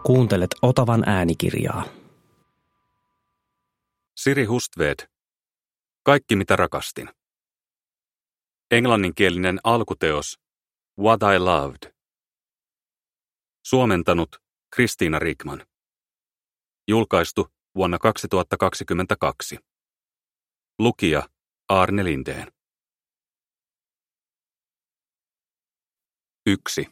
Kuuntelet Otavan äänikirjaa. Siri Hustved. Kaikki mitä rakastin. Englanninkielinen alkuteos What I Loved. Suomentanut Kristiina Rikman. Julkaistu vuonna 2022. Lukija Arne Lindén. 1.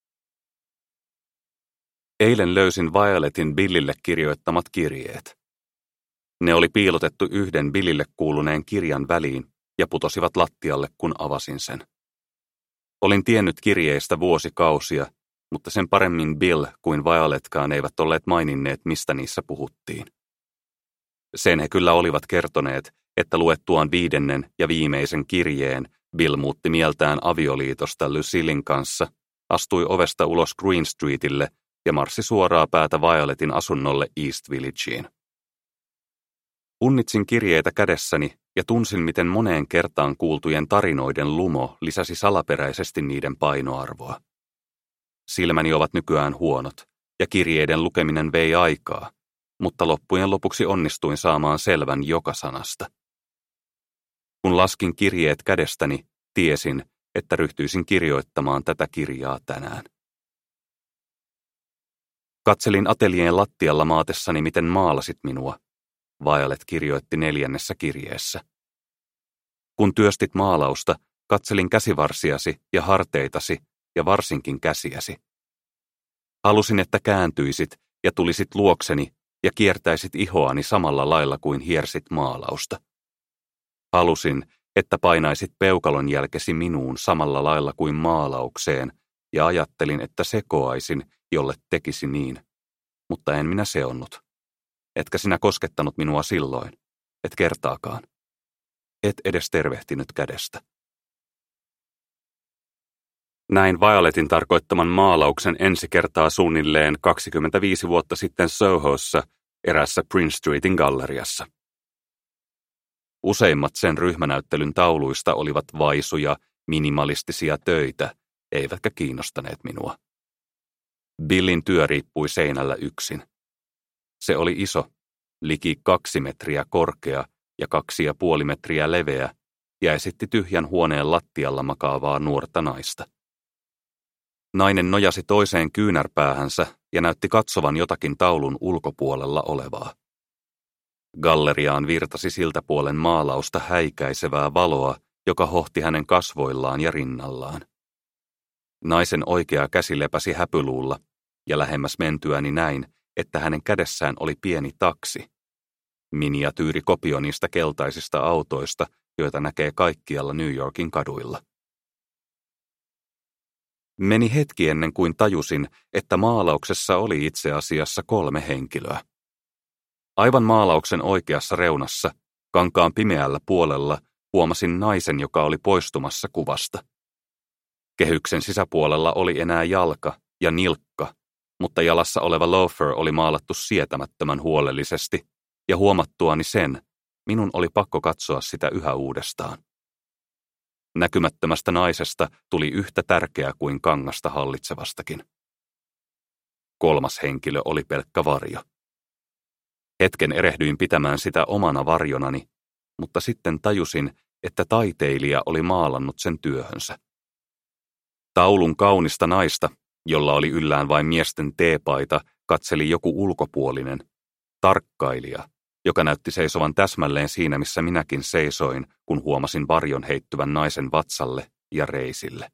Eilen löysin Violetin Billille kirjoittamat kirjeet. Ne oli piilotettu yhden Billille kuuluneen kirjan väliin ja putosivat lattialle, kun avasin sen. Olin tiennyt kirjeistä vuosikausia, mutta sen paremmin Bill kuin Violetkaan eivät olleet maininneet, mistä niissä puhuttiin. Sen he kyllä olivat kertoneet, että luettuaan 5. ja viimeisen kirjeen Bill muutti mieltään avioliitosta Lucillein kanssa, astui ovesta ulos Green Streetille ja marssi suoraa päätä Violetin asunnolle East Villageen. Punnitsin kirjeitä kädessäni ja tunsin, miten moneen kertaan kuultujen tarinoiden lumo lisäsi salaperäisesti niiden painoarvoa. Silmäni ovat nykyään huonot, ja kirjeiden lukeminen vei aikaa, mutta loppujen lopuksi onnistuin saamaan selvän joka sanasta. Kun laskin kirjeet kädestäni, tiesin, että ryhtyisin kirjoittamaan tätä kirjaa tänään. Katselin ateljeen lattialla maatessani, miten maalasit minua. Violet kirjoitti 4. kirjeessä. Kun työstit maalausta, katselin käsivarsiasi ja harteitasi ja varsinkin käsiäsi. Halusin, että kääntyisit ja tulisit luokseni ja kiertäisit ihoani samalla lailla kuin hiersit maalausta. Halusin, että painaisit peukalon jälkesi minuun samalla lailla kuin maalaukseen ja ajattelin, että sekoaisin, jolle tekisi niin. Mutta en minä seonnut. Etkä sinä koskettanut minua silloin, et kertaakaan. Et edes tervehtinyt kädestä. Näin Violetin tarkoittaman maalauksen ensi kertaa suunnilleen 25 vuotta sitten Sohossa, erässä Prince Streetin galleriassa. Useimmat sen ryhmänäyttelyn tauluista olivat vaisuja, minimalistisia töitä, eivätkä kiinnostaneet minua. Billin työ riippui seinällä yksin. Se oli iso, liki 2 metriä korkea ja 2,5 metriä leveä, ja esitti tyhjän huoneen lattialla makaavaa nuorta naista. Nainen nojasi toiseen kyynärpäähänsä ja näytti katsovan jotakin taulun ulkopuolella olevaa. Galleriaan virtasi siltä puolen maalausta häikäisevää valoa, joka hohti hänen kasvoillaan ja rinnallaan. Naisen oikea käsi lepäsi häpyluulla, ja lähemmäs mentyäni näin, että hänen kädessään oli pieni taksi. Miniatyyrikopio niistä keltaisista autoista, joita näkee kaikkialla New Yorkin kaduilla. Meni hetki ennen kuin tajusin, että maalauksessa oli itse asiassa 3 henkilöä. Aivan maalauksen oikeassa reunassa, kankaan pimeällä puolella, huomasin naisen, joka oli poistumassa kuvasta. Kehyksen sisäpuolella oli enää jalka ja nilkka, mutta jalassa oleva loafer oli maalattu sietämättömän huolellisesti, ja huomattuani sen, minun oli pakko katsoa sitä yhä uudestaan. Näkymättömästä naisesta tuli yhtä tärkeä kuin kangasta hallitsevastakin. 3. henkilö oli pelkkä varjo. Hetken erehdyin pitämään sitä omana varjonani, mutta sitten tajusin, että taiteilija oli maalannut sen työhönsä. Taulun kaunista naista, jolla oli yllään vain miesten teepaita, katseli joku ulkopuolinen, tarkkailija, joka näytti seisovan täsmälleen siinä, missä minäkin seisoin, kun huomasin varjon heittyvän naisen vatsalle ja reisille.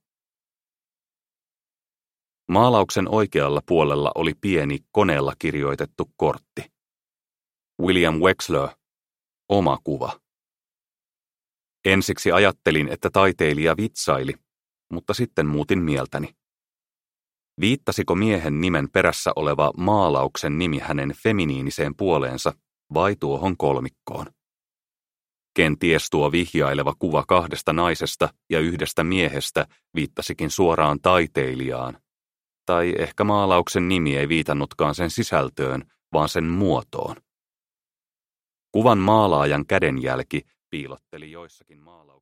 Maalauksen oikealla puolella oli pieni koneella kirjoitettu kortti. William Wexler, oma kuva. Ensiksi ajattelin, että taiteilija vitsaili, mutta sitten muutin mieltäni. Viittasiko miehen nimen perässä oleva maalauksen nimi hänen feminiiniseen puoleensa vai tuohon kolmikkoon? Kenties tuo vihjaileva kuva 2 naisesta ja 1 miehestä viittasikin suoraan taiteilijaan, tai ehkä maalauksen nimi ei viitannutkaan sen sisältöön, vaan sen muotoon. Kuvan maalaajan kädenjälki piilotteli joissakin maalauksissa.